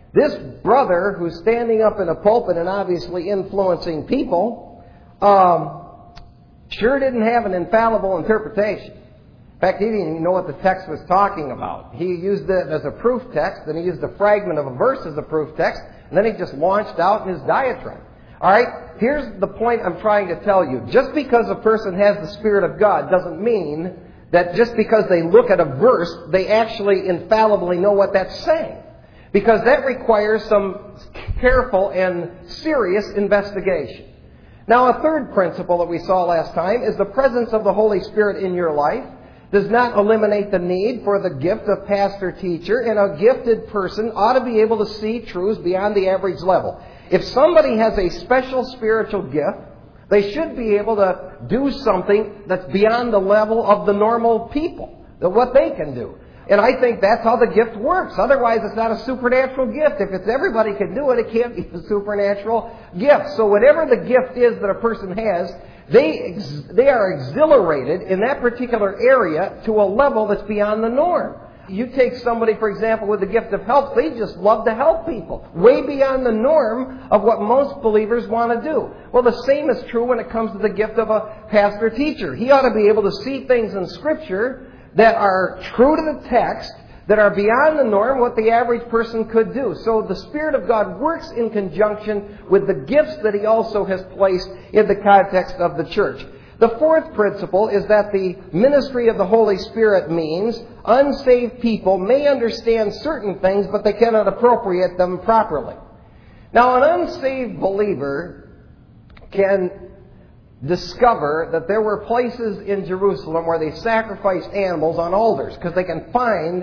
This brother who's standing up in a pulpit and obviously influencing people sure didn't have an infallible interpretation. In fact, he didn't even know what the text was talking about. He used it as a proof text, and he used a fragment of a verse as a proof text, and then he just launched out in his diatribe. All right, here's the point I'm trying to tell you. Just because a person has the Spirit of God doesn't mean that just because they look at a verse, they actually infallibly know what that's saying. Because that requires some careful and serious investigation. Now, a third principle that we saw last time is the presence of the Holy Spirit in your life does not eliminate the need for the gift of pastor-teacher, and a gifted person ought to be able to see truths beyond the average level. If somebody has a special spiritual gift, they should be able to do something that's beyond the level of the normal people, what they can do. And I think that's how the gift works. Otherwise, it's not a supernatural gift. If it's everybody can do it, it can't be a supernatural gift. So whatever the gift is that a person has, they are exhilarated in that particular area to a level that's beyond the norm. You take somebody, for example, with the gift of help, they just love to help people, way beyond the norm of what most believers want to do. Well, the same is true when it comes to the gift of a pastor-teacher. He ought to be able to see things in Scripture that are true to the text, that are beyond the norm, what the average person could do. So the Spirit of God works in conjunction with the gifts that He also has placed in the context of the church. The fourth principle is that the ministry of the Holy Spirit means unsaved people may understand certain things, but they cannot appropriate them properly. Now, an unsaved believer can discover that there were places in Jerusalem where they sacrificed animals on altars, because they can find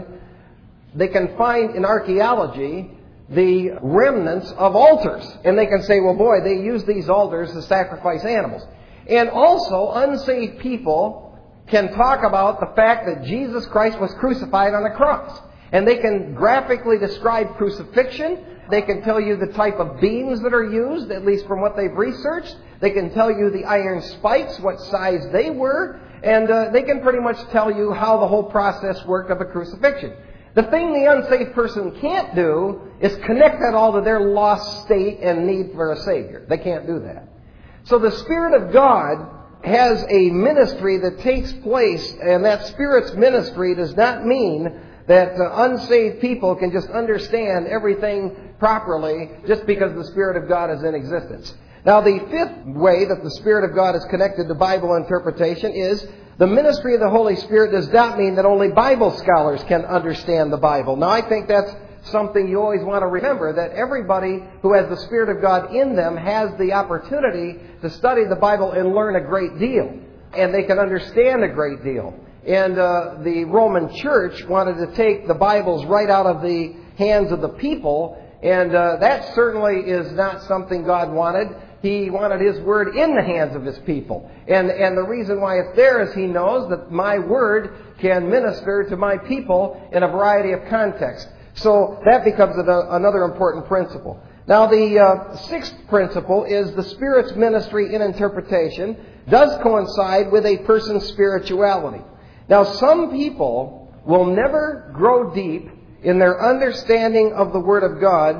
in archaeology the remnants of altars. And they can say, well, boy, they used these altars to sacrifice animals. And also, unsaved people can talk about the fact that Jesus Christ was crucified on a cross. And they can graphically describe crucifixion. They can tell you the type of beams that are used, at least from what they've researched. They can tell you the iron spikes, what size they were. And they can pretty much tell you how the whole process worked of a crucifixion. The thing the unsaved person can't do is connect that all to their lost state and need for a Savior. They can't do that. So the Spirit of God has a ministry that takes place, and that Spirit's ministry does not mean that unsaved people can just understand everything properly just because the Spirit of God is in existence. Now, the fifth way that the Spirit of God is connected to Bible interpretation is the ministry of the Holy Spirit does not mean that only Bible scholars can understand the Bible. Now, I think that's something you always want to remember, that everybody who has the Spirit of God in them has the opportunity to study the Bible and learn a great deal. And they can understand a great deal. And the Roman Church wanted to take the Bibles right out of the hands of the people, and that certainly is not something God wanted. He wanted His Word in the hands of His people. And the reason why it's there is He knows that my Word can minister to my people in a variety of contexts. So that becomes another important principle. Now, the sixth principle is the Spirit's ministry in interpretation does coincide with a person's spirituality. Now, some people will never grow deep in their understanding of the Word of God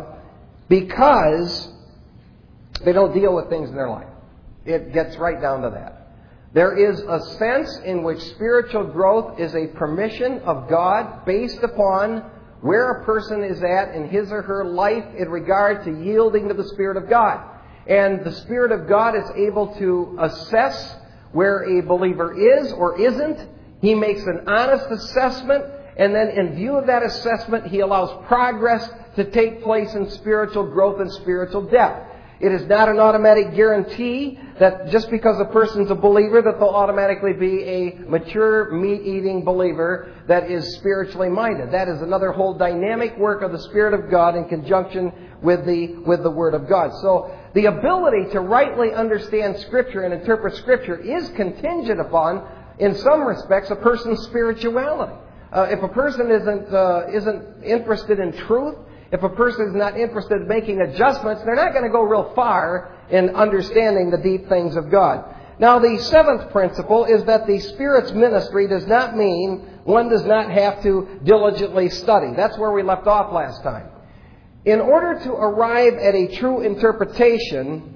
because they don't deal with things in their life. It gets right down to that. There is a sense in which spiritual growth is a permission of God based upon where a person is at in his or her life in regard to yielding to the Spirit of God. And the Spirit of God is able to assess where a believer is or isn't. He makes an honest assessment, and then in view of that assessment, He allows progress to take place in spiritual growth and spiritual depth. It is not an automatic guarantee that just because a person's a believer that they'll automatically be a mature, meat-eating believer that is spiritually minded. That is another whole dynamic work of the Spirit of God in conjunction with the Word of God. So the ability to rightly understand Scripture and interpret Scripture is contingent upon, in some respects, a person's spirituality. If a person isn't interested in truth, if a person is not interested in making adjustments, they're not going to go real far in understanding the deep things of God. Now, the seventh principle is that the Spirit's ministry does not mean one does not have to diligently study. That's where we left off last time. In order to arrive at a true interpretation,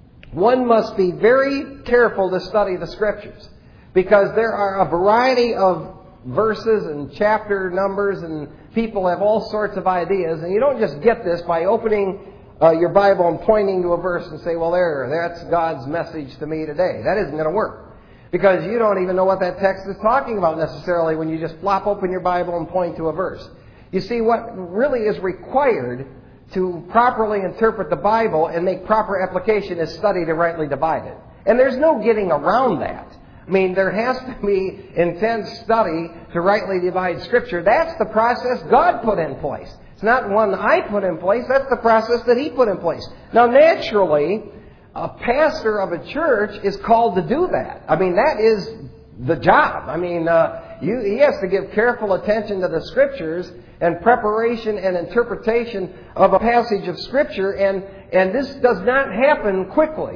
one must be very careful to study the Scriptures, because there are a variety of verses and chapter numbers, and people have all sorts of ideas, and you don't just get this by opening your Bible and pointing to a verse and say, well, that's God's message to me today. That isn't going to work, because you don't even know what that text is talking about necessarily when you just flop open your Bible and point to a verse. You see, what really is required to properly interpret the Bible and make proper application is study to rightly divide it. And there's no getting around that. I mean, there has to be intense study to rightly divide Scripture. That's the process God put in place. It's not one I put in place. That's the process that He put in place. Now, naturally, a pastor of a church is called to do that. I mean, that is the job. I mean, he has to give careful attention to the Scriptures and preparation and interpretation of a passage of Scripture, and this does not happen quickly.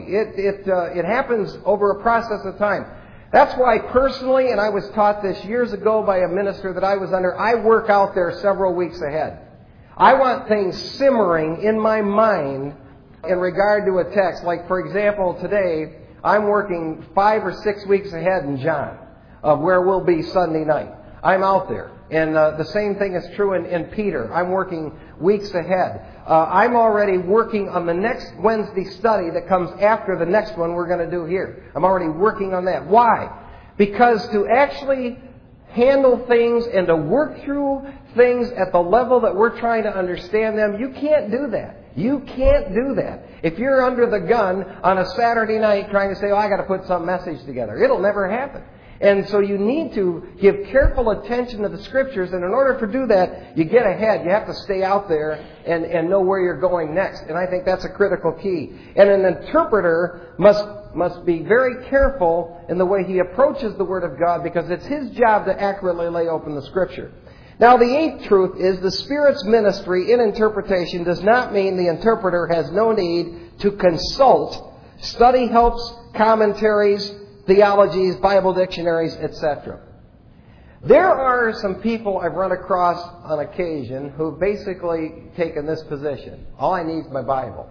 It happens over a process of time. That's why personally, and I was taught this years ago by a minister that I was under, I work out there several weeks ahead. I want things simmering in my mind in regard to a text. Like, for example, today, I'm working 5 or 6 weeks ahead in John of where we'll be Sunday night. I'm out there. And the same thing is true in Peter. I'm working weeks ahead. I'm already working on the next Wednesday study that comes after the next one we're going to do here. I'm already working on that. Why? Because to actually handle things and to work through things at the level that we're trying to understand them, you can't do that. You can't do that. If you're under the gun on a Saturday night trying to say, I got to put some message together, it'll never happen. And so you need to give careful attention to the Scriptures, and in order to do that, you get ahead. You have to stay out there and know where you're going next. And I think that's a critical key. And an interpreter must be very careful in the way he approaches the Word of God, because it's his job to accurately lay open the Scripture. Now, the eighth truth is the Spirit's ministry in interpretation does not mean the interpreter has no need to consult study helps, commentaries, theologies, Bible dictionaries, etc. There are some people I've run across on occasion who've basically taken this position. All I need is my Bible.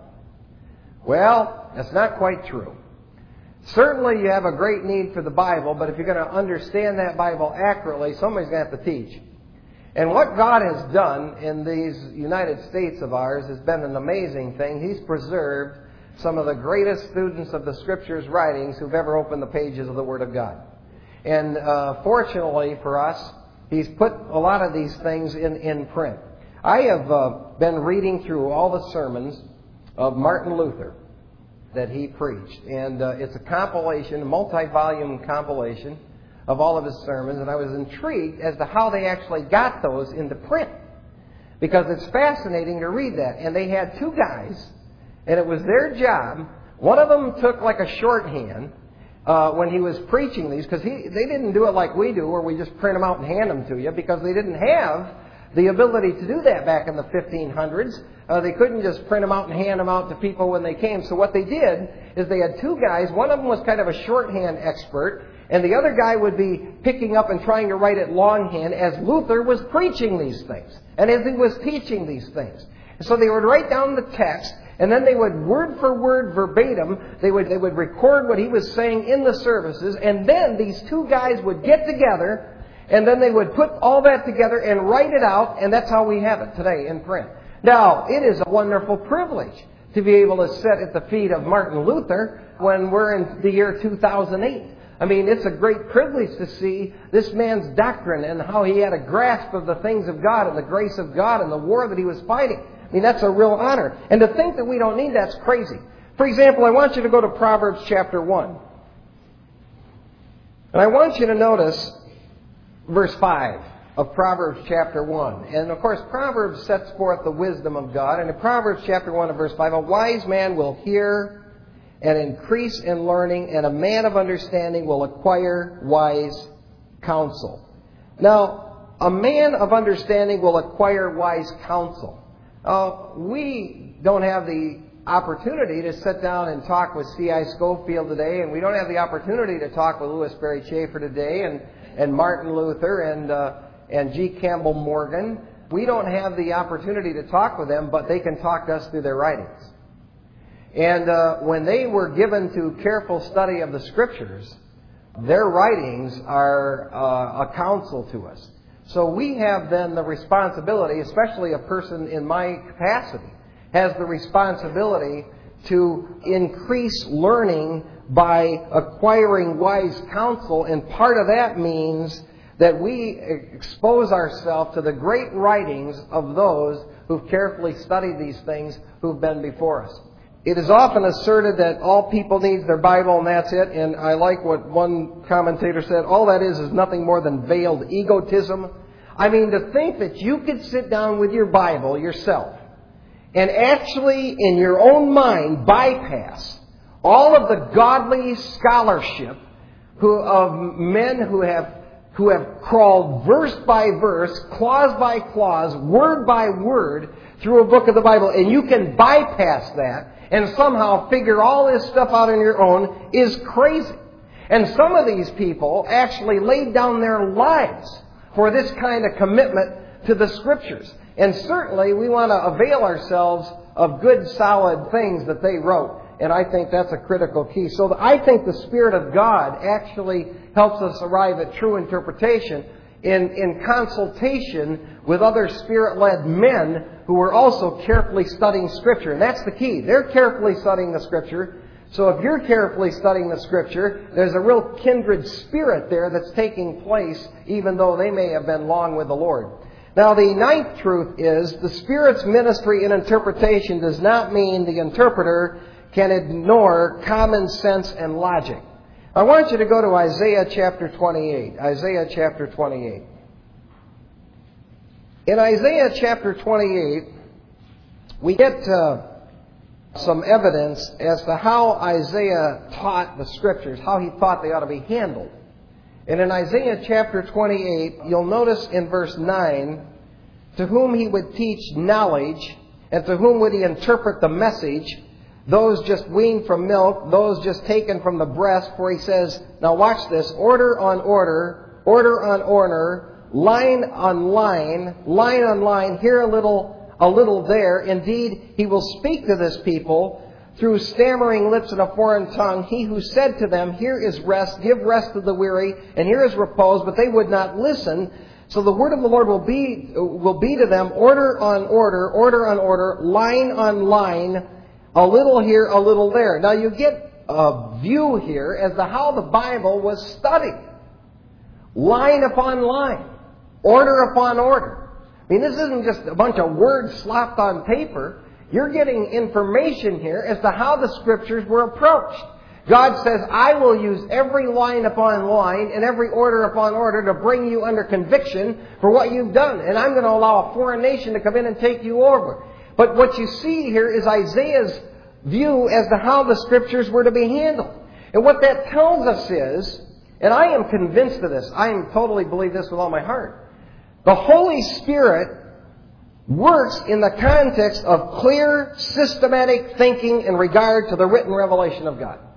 Well, that's not quite true. Certainly you have a great need for the Bible, but if you're going to understand that Bible accurately, somebody's going to have to teach. And what God has done in these United States of ours has been an amazing thing. He's preserved some of the greatest students of the Scriptures writings who've ever opened the pages of the Word of God. And fortunately for us, He's put a lot of these things in print. I have been reading through all the sermons of Martin Luther that he preached. And it's a compilation, a multi-volume compilation of all of his sermons. And I was intrigued as to how they actually got those into print, because it's fascinating to read that. And they had two guys, and it was their job. One of them took like a shorthand when he was preaching these, because they didn't do it like we do, where we just print them out and hand them to you, because they didn't have the ability to do that back in the 1500s. They couldn't just print them out and hand them out to people when they came. So what they did is they had two guys. One of them was kind of a shorthand expert, and the other guy would be picking up and trying to write it longhand as Luther was preaching these things and as he was teaching these things. And so they would write down the text, and then they would, word for word, verbatim, they would record what he was saying in the services, and then these two guys would get together, and then they would put all that together and write it out, and that's how we have it today in print. Now, it is a wonderful privilege to be able to sit at the feet of Martin Luther when we're in the year 2008. I mean, it's a great privilege to see this man's doctrine and how he had a grasp of the things of God and the grace of God and the war that he was fighting. I mean, that's a real honor. And to think that we don't need that's crazy. For example, I want you to go to Proverbs chapter 1. And I want you to notice verse 5 of Proverbs chapter 1. And of course, Proverbs sets forth the wisdom of God. And in Proverbs chapter 1 and verse 5, a wise man will hear and increase in learning, and a man of understanding will acquire wise counsel. Now, a man of understanding will acquire wise counsel. We don't have the opportunity to sit down and talk with C.I. Scofield today, and we don't have the opportunity to talk with Louis Berry Chafer today, and Martin Luther, and G. Campbell Morgan. we don't have the opportunity to talk with them, but they can talk to us through their writings. And when they were given to careful study of the Scriptures, their writings are a counsel to us. So we have then the responsibility, especially a person in my capacity, has the responsibility to increase learning by acquiring wise counsel, and part of that means that we expose ourselves to the great writings of those who've carefully studied these things, who've been before us. It is often asserted that all people need their Bible and that's it, and I like what one commentator said, all that is nothing more than veiled egotism. I mean, to think that you could sit down with your Bible yourself and actually, in your own mind, bypass all of the godly scholarship of men who have crawled verse by verse, clause by clause, word by word through a book of the Bible, and you can bypass that and somehow figure all this stuff out on your own, is crazy. And some of these people actually laid down their lives for this kind of commitment to the Scriptures. And certainly we want to avail ourselves of good, solid things that they wrote. And I think that's a critical key. So I think the Spirit of God actually helps us arrive at true interpretation in consultation with other Spirit-led men who are also carefully studying Scripture. And that's the key. They're carefully studying the Scripture. So if you're carefully studying the Scripture, there's a real kindred spirit there that's taking place, even though they may have been long with the Lord. Now, the ninth truth is the Spirit's ministry in interpretation does not mean the interpreter can ignore common sense and logic. I want you to go to Isaiah chapter 28. Isaiah chapter 28. In Isaiah chapter 28, we get some evidence as to how Isaiah taught the Scriptures, how he thought they ought to be handled. And in Isaiah chapter 28, you'll notice in verse 9, to whom he would teach knowledge, and to whom would he interpret the message, those just weaned from milk, those just taken from the breast, for he says, now watch this, order on order, order on order, line on line, here a little there. Indeed, he will speak to this people through stammering lips and a foreign tongue. He who said to them, here is rest, give rest to the weary, and here is repose, but they would not listen. So the word of the Lord will be to them, order on order, order on order, line on line, a little here, a little there. Now you get a view here as to how the Bible was studied. Line upon line, order upon order. I mean, this isn't just a bunch of words slapped on paper. You're getting information here as to how the Scriptures were approached. God says, I will use every line upon line and every order upon order to bring you under conviction for what you've done. And I'm going to allow a foreign nation to come in and take you over. But what you see here is Isaiah's view as to how the Scriptures were to be handled. And what that tells us is, and I am convinced of this, I totally believe this with all my heart, the Holy Spirit works in the context of clear, systematic thinking in regard to the written revelation of God.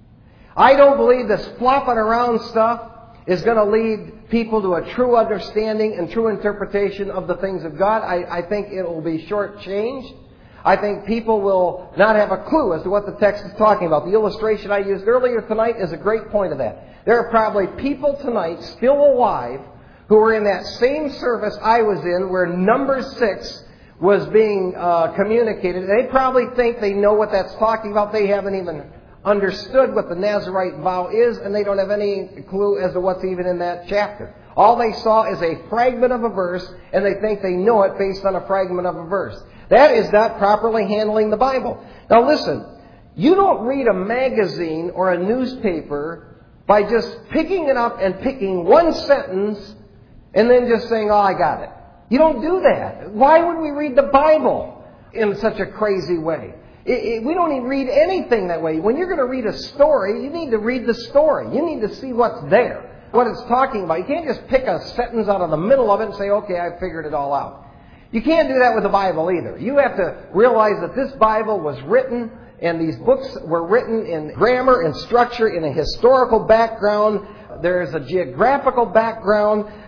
I don't believe this flopping around stuff is going to lead people to a true understanding and true interpretation of the things of God. I think it will be shortchanged. I think people will not have a clue as to what the text is talking about. The illustration I used earlier tonight is a great point of that. There are probably people tonight still alive who were in that same service I was in where number 6 was being communicated. They probably think they know what that's talking about. They haven't even understood what the Nazirite vow is, and they don't have any clue as to what's even in that chapter. All they saw is a fragment of a verse, and they think they know it based on a fragment of a verse. That is not properly handling the Bible. Now listen, you don't read a magazine or a newspaper by just picking it up and picking one sentence and then just saying, oh, I got it. You don't do that. Why would we read the Bible in such a crazy way? We don't even read anything that way. When you're going to read a story, you need to read the story. You need to see what's there, what it's talking about. You can't just pick a sentence out of the middle of it and say, okay, I've figured it all out. You can't do that with the Bible either. You have to realize that this Bible was written, and these books were written in grammar and structure, in a historical background. There is a geographical background.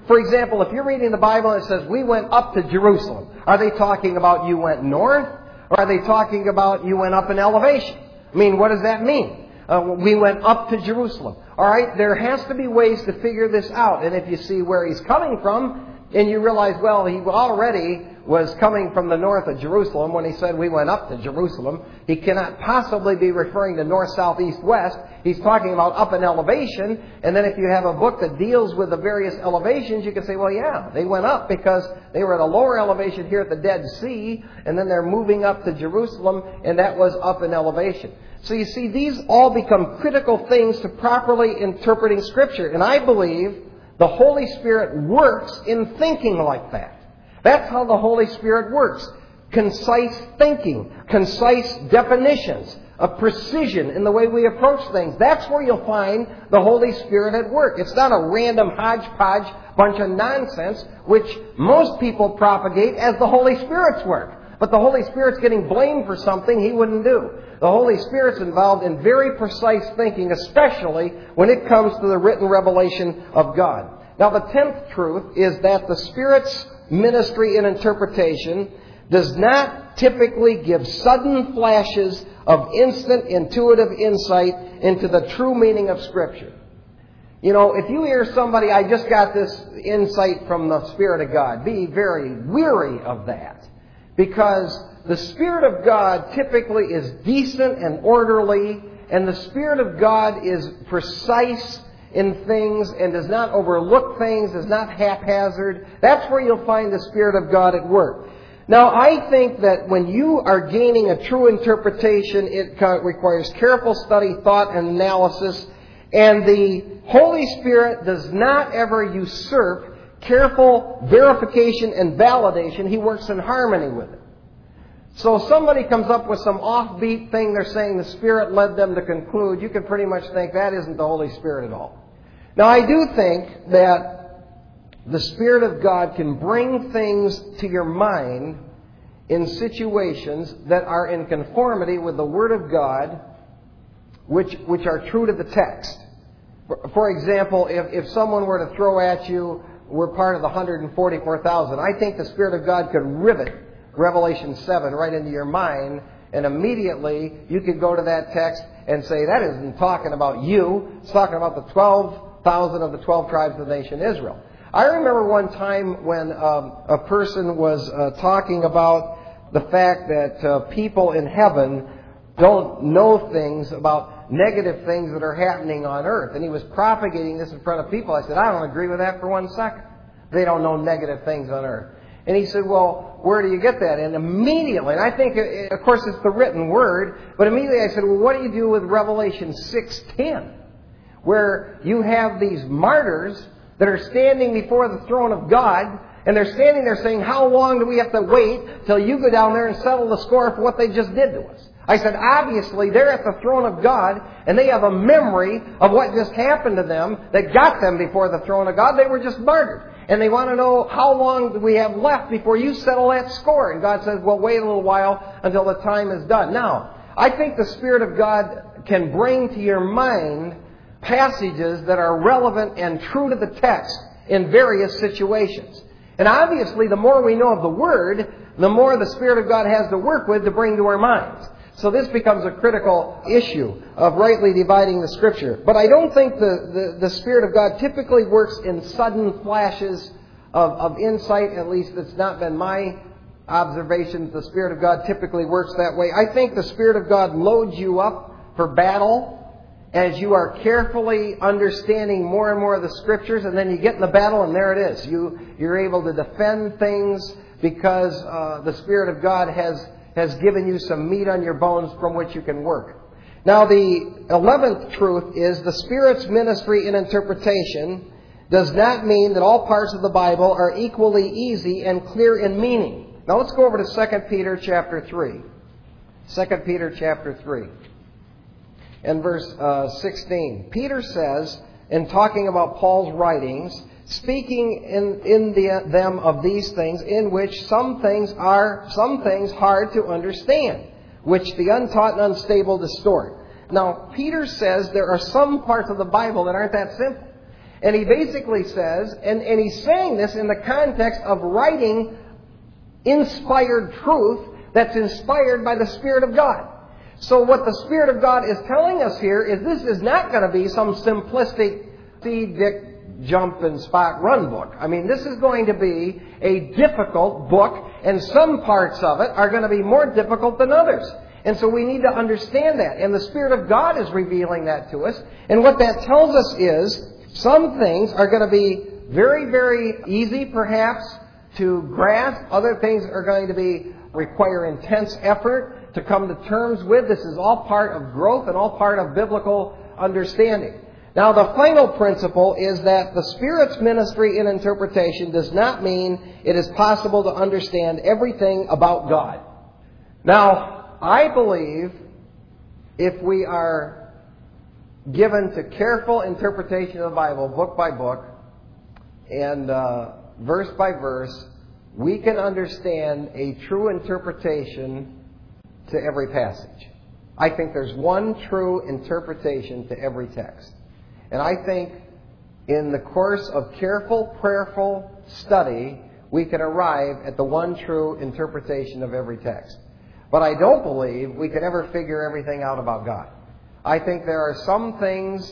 For example, if you're reading the Bible and it says, we went up to Jerusalem, are they talking about you went north? Or are they talking about you went up in elevation? I mean, what does that mean? We went up to Jerusalem. All right, there has to be ways to figure this out. And if you see where he's coming from, and you realize, well, he already was coming from the north of Jerusalem when he said we went up to Jerusalem. He cannot possibly be referring to north, south, east, west. He's talking about up in elevation. And then if you have a book that deals with the various elevations, you can say, well, yeah, they went up because they were at a lower elevation here at the Dead Sea, and then they're moving up to Jerusalem, and that was up in elevation. So you see, these all become critical things to properly interpreting Scripture. And I believe the Holy Spirit works in thinking like that. That's how the Holy Spirit works. Concise thinking, concise definitions, a precision in the way we approach things. That's where you'll find the Holy Spirit at work. It's not a random hodgepodge bunch of nonsense, which most people propagate as the Holy Spirit's work. But the Holy Spirit's getting blamed for something He wouldn't do. The Holy Spirit's involved in very precise thinking, especially when it comes to the written revelation of God. Now, the 10th truth is that the Spirit's ministry and interpretation does not typically give sudden flashes of instant intuitive insight into the true meaning of Scripture. You know, if you hear somebody, I just got this insight from the Spirit of God, be very weary of that. Because the Spirit of God typically is decent and orderly, and the Spirit of God is precise in things and does not overlook things, is not haphazard. That's where you'll find the Spirit of God at work. Now, I think that when you are gaining a true interpretation, it requires careful study, thought, and analysis. And the Holy Spirit does not ever usurp careful verification and validation. He works in harmony with it. So if somebody comes up with some offbeat thing they're saying the Spirit led them to conclude, you can pretty much think that isn't the Holy Spirit at all. Now, I do think that the Spirit of God can bring things to your mind in situations that are in conformity with the Word of God, which are true to the text. For example, if someone were to throw at you, we're part of the 144,000, I think the Spirit of God could rivet Revelation 7 right into your mind, and immediately you could go to that text and say, that isn't talking about you, it's talking about the 12,000 of the 12 tribes of the nation Israel. I remember one time when a person was talking about the fact that people in heaven don't know things about negative things that are happening on earth. And he was propagating this in front of people. I said, I don't agree with that for 1 second. They don't know negative things on earth. And he said, well, where do you get that? And immediately, and I think, of course, it's the written word, but immediately I said, well, what do you do with Revelation 6:10? Where you have these martyrs that are standing before the throne of God, and they're standing there saying, how long do we have to wait till you go down there and settle the score for what they just did to us? I said, obviously, they're at the throne of God, and they have a memory of what just happened to them that got them before the throne of God. They were just martyred. And they want to know how long do we have left before you settle that score. And God says, well, wait a little while until the time is done. Now, I think the Spirit of God can bring to your mind passages that are relevant and true to the text in various situations. And obviously, the more we know of the Word, the more the Spirit of God has to work with to bring to our minds. So this becomes a critical issue of rightly dividing the Scripture. But I don't think the Spirit of God typically works in sudden flashes of insight. At least it's not been my observation. The Spirit of God typically works that way. I think the Spirit of God loads you up for battle as you are carefully understanding more and more of the Scriptures, and then you get in the battle and there it is. You're able to defend things because the Spirit of God has given you some meat on your bones from which you can work. Now, the 11th truth is the Spirit's ministry and interpretation does not mean that all parts of the Bible are equally easy and clear in meaning. Now, let's go over to 2 Peter chapter 3. 2 Peter chapter 3 and verse 16. Peter says, in talking about Paul's writings, speaking in them of these things, in which some things hard to understand, which the untaught and unstable distort. Now, Peter says there are some parts of the Bible that aren't that simple. And he basically says, and he's saying this in the context of writing inspired truth that's inspired by the Spirit of God. So what the Spirit of God is telling us here is this is not going to be some simplistic see, Dick, jump, and spot, run book. I mean, this is going to be a difficult book, and some parts of it are going to be more difficult than others. And so we need to understand that. And the Spirit of God is revealing that to us. And what that tells us is some things are going to be very, very easy, perhaps, to grasp. Other things are going to require intense effort to come to terms with. This is all part of growth and all part of biblical understanding. Now, the final principle is that the Spirit's ministry in interpretation does not mean it is possible to understand everything about God. Now, I believe if we are given to careful interpretation of the Bible, book by book, and verse by verse, we can understand a true interpretation to every passage. I think there's one true interpretation to every text. And I think in the course of careful, prayerful study, we can arrive at the one true interpretation of every text. But I don't believe we could ever figure everything out about God. I think there are some things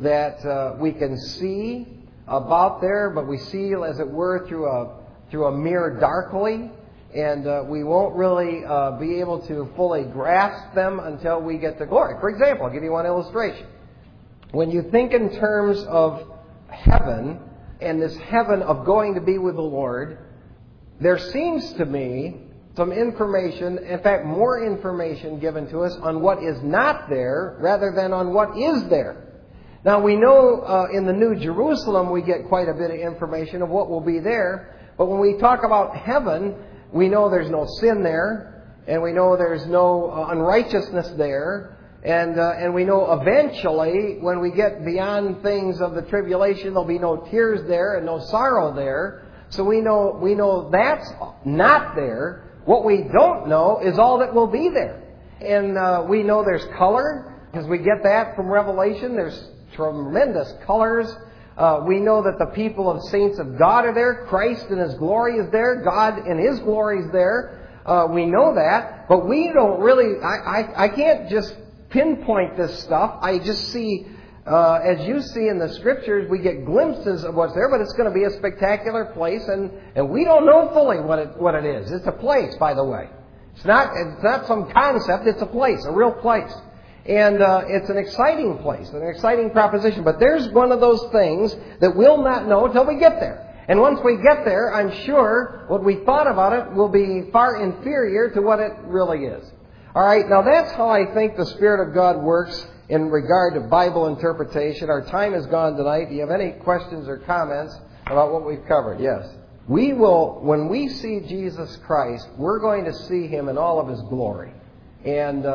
that we can see about there, but we see, as it were, through a mirror darkly, and we won't really be able to fully grasp them until we get to glory. For example, I'll give you one illustration. When you think in terms of heaven, and this heaven of going to be with the Lord, there seems to me some information, in fact, more information given to us on what is not there rather than on what is there. Now, we know in the New Jerusalem we get quite a bit of information of what will be there, but when we talk about heaven, we know there's no sin there, and we know there's no unrighteousness there, and we know eventually when we get beyond things of the tribulation, there'll be no tears there and no sorrow there. So we know that's not there. What we don't know is all that will be there. And we know there's color, because we get that from Revelation. There's tremendous colors. We know that the people of saints of God are there. Christ in His glory is there. God in His glory is there. We know that. But we don't really... I can't just pinpoint this stuff. I just see... as you see in the Scriptures, we get glimpses of what's there, but it's going to be a spectacular place, and we don't know fully what it is. It's a place, by the way. It's not some concept, it's a place, a real place. And it's an exciting place, an exciting proposition. But there's one of those things that we'll not know until we get there. And once we get there, I'm sure what we thought about it will be far inferior to what it really is. All right, now that's how I think the Spirit of God works in regard to Bible interpretation. Our time is gone tonight. Do you have any questions or comments about what we've covered? Yes. We will, when we see Jesus Christ, we're going to see Him in all of His glory. And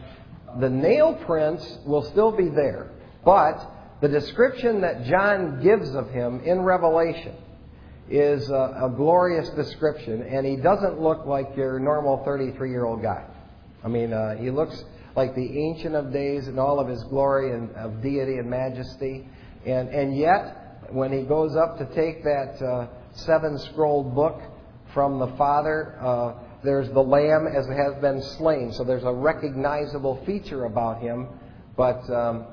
the nail prints will still be there. But the description that John gives of Him in Revelation is a glorious description. And He doesn't look like your normal 33-year-old guy. I mean, He looks like the Ancient of Days in all of His glory and of deity and majesty. And yet, when He goes up to take that seven-scrolled book from the Father, there's the Lamb as it has been slain. So there's a recognizable feature about Him. But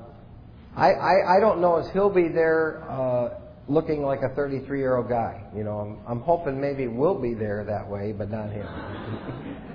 I don't know if He'll be there looking like a 33-year-old guy. You know, I'm hoping maybe we'll be there that way, but not Him.